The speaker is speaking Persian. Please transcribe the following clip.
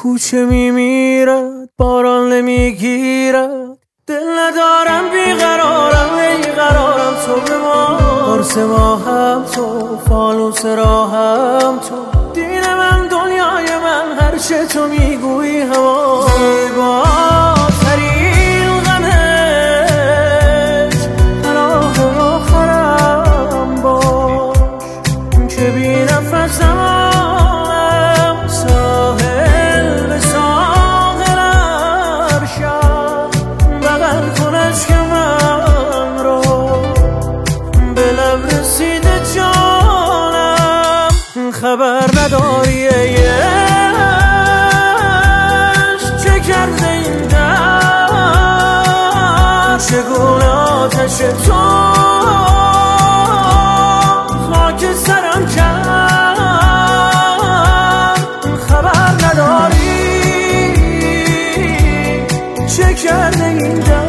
کوچه میمیرد باران نمیگیرد، دل ندارم بیقرارم قرارم تو به ما، قرص ما هم تو، فانوس راهم تو، دین من دنیای من، هرچه تو میگویی هوا. زیباترین غمش راه آخرم باش، که بی نفسم ساحل به ساحل ارشد، بغل کنش که من را به لب رسیده جانم، خبر نداری چه کرده این در، چگونه آتش تو خاک سرم کرد، خبر نداری چه کرده این در.